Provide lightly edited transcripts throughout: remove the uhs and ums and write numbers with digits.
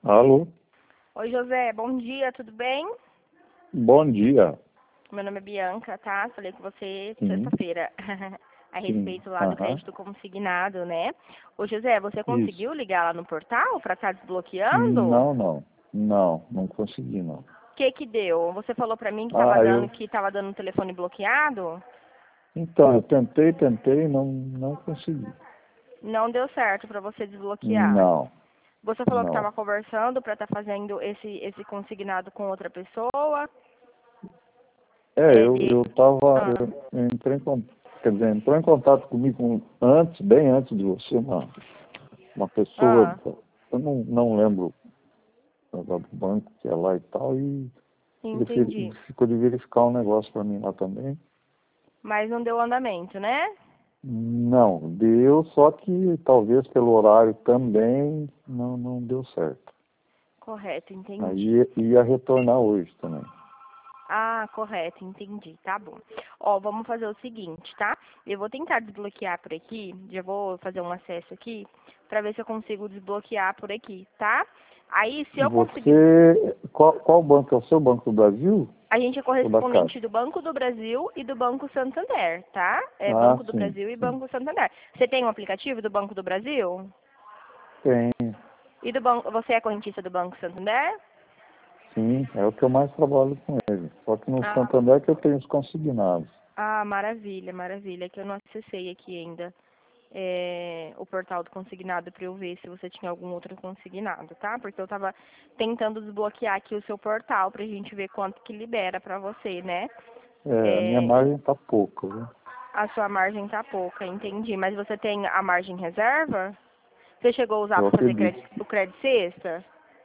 Alô? Oi, José, bom dia, tudo bem? Bom dia. Meu nome é Bianca, tá? Falei com você Sim, sexta-feira a sim. respeito lá do Aham. crédito consignado, né? Ô, José, você Isso. conseguiu ligar lá no portal para estar desbloqueando? Não, não. Não consegui, não. O que que deu? Você falou para mim que Ah, eu... estava dando um telefone bloqueado? Então, eu tentei, não consegui. Não deu certo para você desbloquear. Não, Você falou que não. estava conversando para estar fazendo esse consignado com outra pessoa. É, É, eu tava... ah, Eu entrei em contato... Quer dizer, entrou em contato comigo antes, bem antes de você, uma pessoa... ah, Eu não lembro do banco que é lá e tal, e ele entendi. ficou de verificar um negócio para mim lá também. Mas não deu andamento, né? Não, deu, só que talvez pelo horário também não deu certo. Correto, entendi. Aí ia retornar hoje também. Ah, correto, entendi. Tá bom. Ó, vamos fazer o seguinte, tá? Eu vou tentar desbloquear por aqui. Já vou fazer um acesso aqui pra ver se eu consigo desbloquear por aqui, tá? Aí, se eu conseguir. Qual banco? É o seu Banco do Brasil A gente é ou da Caixa? correspondente do Banco do Brasil e do Banco Santander, tá? É Ah, Banco do sim, Brasil e sim. Banco Santander. Você tem um aplicativo do Banco do Brasil? Tem, E do banco. Você é correntista do Banco Santander? sim, é o que eu mais trabalho com ele. Só que no Ah, Santander que eu tenho os consignados. maravilha, maravilha. É que eu não acessei aqui ainda. O portal do consignado para eu ver se você tinha algum outro consignado, tá? Porque eu tava tentando desbloquear aqui o seu portal pra gente ver quanto que libera pra você, né? É, a minha É, margem tá pouca, viu? a sua margem tá pouca, entendi. Mas você tem a margem reserva? Você chegou a usar Eu para fazer acredito. o crédito sexta?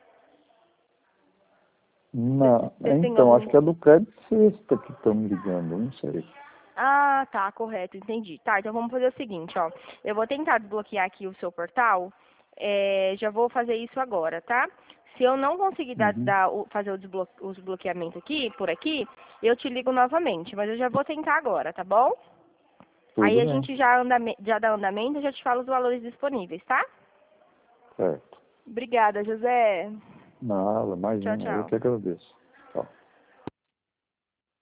Não, Você tem então, acho algum. que é do Crédito Sexta que estão me ligando, eu não sei. Ah, tá, correto, entendi. Tá, então vamos fazer o seguinte, ó. Eu vou tentar desbloquear aqui o seu portal. Já vou fazer isso agora, tá? Se eu não conseguir Uhum. fazer o desbloqueamento aqui, por aqui, eu te ligo novamente. Mas eu já vou tentar agora, tá bom? Aí Tudo a bem, gente já dá andamento e já te falo os valores disponíveis, tá? certo. Obrigada, José. Nada, Tchau, imagina, eu tchau. que agradeço.